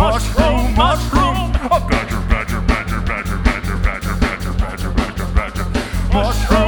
mushroom, mushroom. A badger, badger, badger, badger, badger, badger, badger, badger, badger, badger. Mushroom.